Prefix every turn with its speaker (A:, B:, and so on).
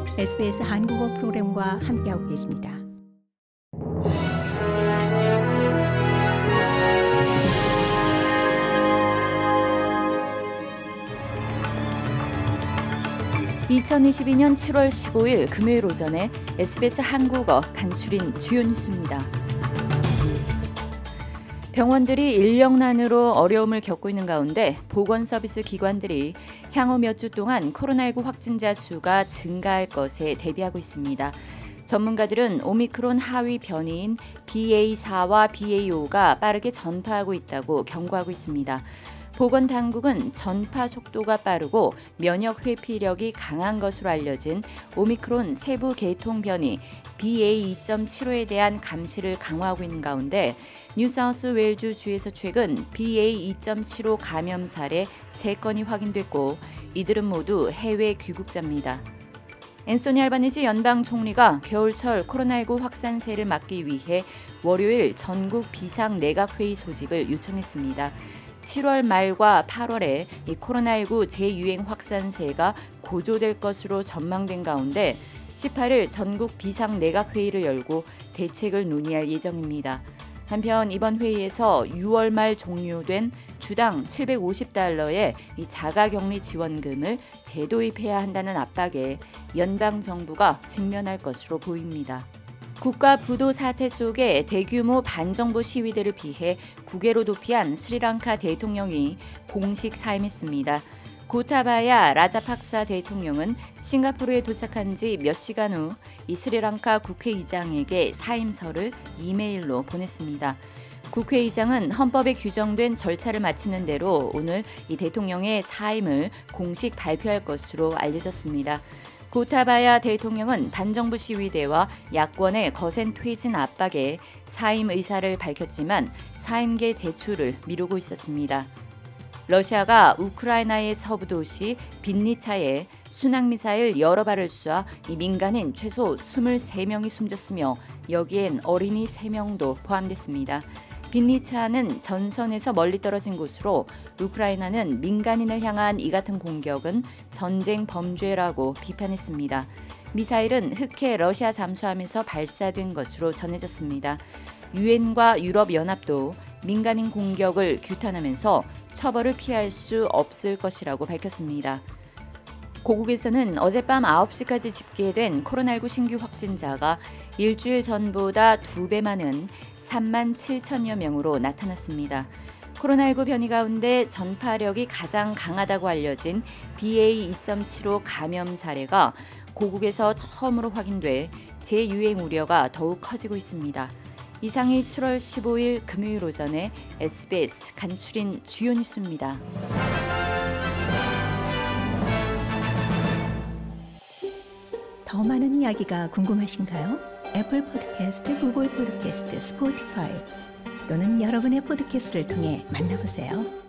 A: SBS 한국어 프로그램과 함께하고 계십니다.
B: (2022년 7월 15일) 금요일 오전에 SBS 한국어 간추린 주요 뉴스입니다. 병원들이 인력난으로 어려움을 겪고 있는 가운데 보건서비스 기관들이 향후 몇 주 동안 코로나19 확진자 수가 증가할 것에 대비하고 있습니다. 전문가들은 오미크론 하위 변이인 BA4와 BA5가 빠르게 전파하고 있다고 경고하고 있습니다. 보건당국은 전파 속도가 빠르고 면역 회피력이 강한 것으로 알려진 오미크론 세부 계통 변이 BA2.75에 대한 감시를 강화하고 있는 가운데 뉴사우스웨일즈 주에서 최근 BA2.75 감염 사례 3건이 확인됐고 이들은 모두 해외 귀국자입니다. 앤소니 알바니지 연방 총리가 겨울철 코로나19 확산세를 막기 위해 월요일 전국 비상 내각회의 소집을 요청했습니다. 7월 말과 8월에 이 코로나19 재유행 확산세가 고조될 것으로 전망된 가운데 18일 전국 비상 내각회의를 열고 대책을 논의할 예정입니다. 한편 이번 회의에서 6월 말 종료된 주당 $750의 이 자가격리 지원금을 재도입해야 한다는 압박에 연방 정부가 직면할 것으로 보입니다. 국가 부도 사태 속에 대규모 반정부 시위대를 피해 국외로 도피한 스리랑카 대통령이 공식 사임했습니다. 고타바야 라자팍사 대통령은 싱가포르에 도착한 지 몇 시간 후 이 스리랑카 국회의장에게 사임서를 이메일로 보냈습니다. 국회의장은 헌법에 규정된 절차를 마치는 대로 오늘 이 대통령의 사임을 공식 발표할 것으로 알려졌습니다. 고타바야 대통령은 반정부 시위대와 야권의 거센 퇴진 압박에 사임 의사를 밝혔지만 사임계 제출을 미루고 있었습니다. 러시아가 우크라이나의 서부 도시 빈니차에 순항미사일 여러 발을 쏴 이 민간인 최소 23명이 숨졌으며 여기엔 어린이 3명도 포함됐습니다. 빈니차는 전선에서 멀리 떨어진 곳으로 우크라이나는 민간인을 향한 이 같은 공격은 전쟁 범죄라고 비판했습니다. 미사일은 흑해 러시아 잠수함에서 발사된 것으로 전해졌습니다. 유엔과 유럽연합도 민간인 공격을 규탄하면서 처벌을 피할 수 없을 것이라고 밝혔습니다. 고국에서는 어젯밤 9시까지 집계된 코로나19 신규 확진자가 일주일 전보다 2배 많은 3만 7천여 명으로 나타났습니다. 코로나19 변이 가운데 전파력이 가장 강하다고 알려진 BA2.75 감염 사례가 고국에서 처음으로 확인돼 재유행 우려가 더욱 커지고 있습니다. 이상이 7월 15일 금요일 오전에 SBS 간추린 주요 뉴스입니다.
A: 더 많은 이야기가 궁금하신가요? 애플 팟캐스트, 구글 팟캐스트, 스포티파이 또는 여러분의 팟캐스트를 통해 만나보세요.